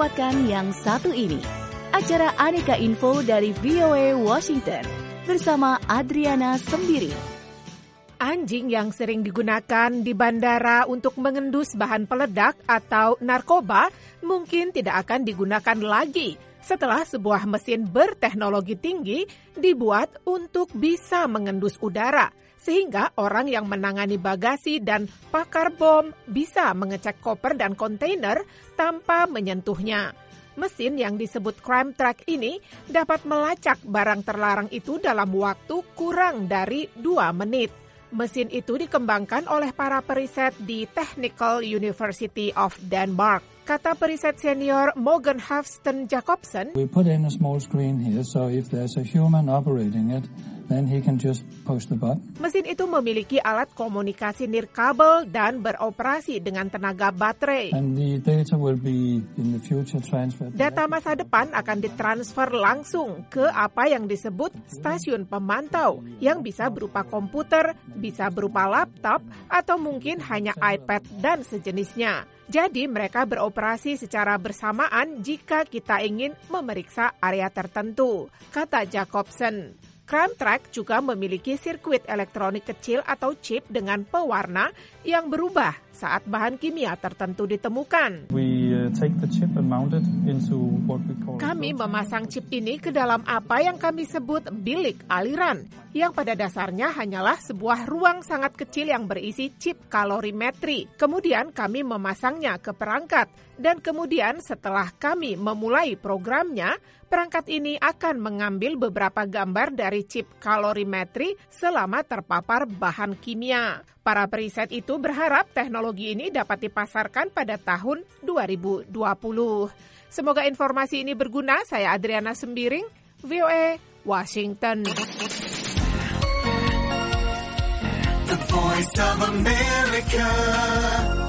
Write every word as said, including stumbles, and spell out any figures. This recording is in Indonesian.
dengarkan yang satu ini. Acara Aneka Info dari V O A Washington bersama Adriana Sembiring. Anjing yang sering digunakan di bandara untuk mengendus bahan peledak atau narkoba mungkin tidak akan digunakan lagi setelah sebuah mesin berteknologi tinggi dibuat untuk bisa mengendus udara, sehingga orang yang menangani bagasi dan pakar bom bisa mengecek koper dan kontainer tanpa menyentuhnya. Mesin yang disebut Crime Track ini dapat melacak barang terlarang itu dalam waktu kurang dari dua menit. Mesin itu dikembangkan oleh para periset di Technical University of Denmark. Kata periset senior Morgan Hafsten Jacobsen, We put in a small screen here, so if there's a human operating it, then he can just push the button. Mesin itu memiliki alat komunikasi nirkabel dan beroperasi dengan tenaga baterai. And the data will be in the future transferred. Data masa depan akan ditransfer langsung ke apa yang disebut stasiun pemantau, yang bisa berupa komputer, bisa berupa laptop, atau mungkin hanya iPad dan sejenisnya. Jadi mereka beroperasi secara bersamaan jika kita ingin memeriksa area tertentu, kata Jacobsen. Crime Track juga memiliki sirkuit elektronik kecil atau chip dengan pewarna yang berubah saat bahan kimia tertentu ditemukan. We uh, take the chip and mount it into what we call Kami memasang chip ini ke dalam apa yang kami sebut bilik aliran, yang pada dasarnya hanyalah sebuah ruang sangat kecil yang berisi chip kalorimetri. Kemudian kami memasangnya ke perangkat, dan kemudian setelah kami memulai programnya, perangkat ini akan mengambil beberapa gambar dari chip kalorimetri selama terpapar bahan kimia. Para periset itu berharap teknologi ini dapat dipasarkan pada tahun dua ribu dua puluh. Semoga informasi ini berguna. Saya Adriana Sembiring, V O A, Washington. The Voice of America.